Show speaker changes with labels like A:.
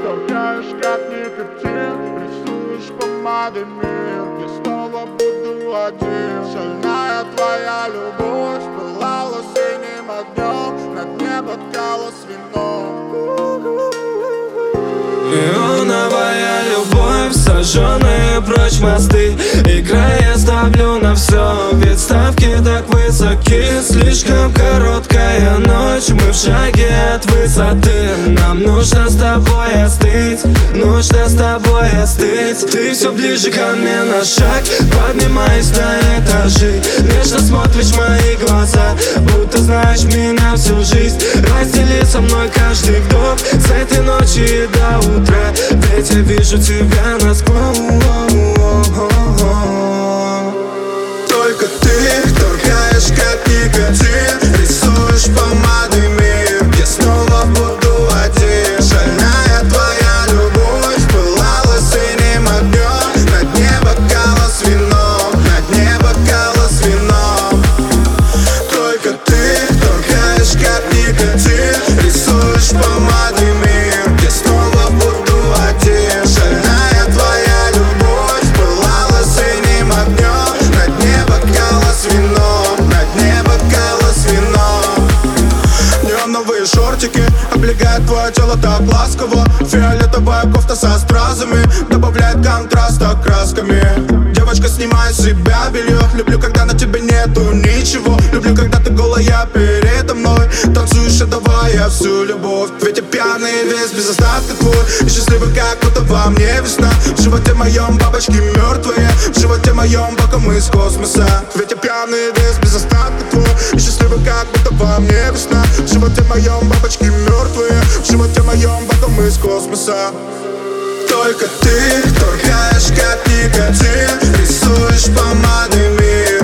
A: торкаешь как никотин, рисуешь помадой мир. Я снова буду один. Шальная твоя любовь пылала синим огнем, на дне бокала с вином.
B: Неоновая любовь, сожженные прочь мосты. Играй, я ставлю на все, ведь ставки так высоки. Слишком короткая ночь, мы в шаге от высоты. Нам нужно с тобой остыть, нужно с тобой остыть. Ты все ближе ко мне на шаг, поднимаясь на этажи. Нежно смотришь в мои глаза, будто знаешь меня всю жизнь. Раздели со мной каждый вдох, с этой ночи и до утра. Ведь я вижу тебя насквозь.
C: Только ты торкаешь как никотин, рисуешь помадой мир. Я снова буду один. Шальная твоя любовь пылала синим огнем, на дне бокала с вином, на дне бокала с вином. Только ты торкаешь как никотин, рисуешь помадой мир. Я снова буду один. Шальная твоя любовь пылала синим огнем, на дне бокала с вином, на дне бокала с вином. Неоновые шортики облегают твое тело так ласково. Фиолетовая кофта со стразами добавляет контраста красками. Девочка, снимай с себя белье. Люблю, когда на тебе нету ничего. Люблю, когда ты голая передо мной, танцуешь, отдавая всю любовь. Ведь я пьяный весь без остатка твой, и счастливый, как будто во мне весна. В животе моем бабочки мертвые, в животе моем боком из космоса. Ведь я пьяный весь без остатка твой, и счастливый, как будто во мне весна. В животе моем бабочки мертвые, в животе моем боком из космоса. Только ты торкаешь как никотин, рисуешь помадой мир.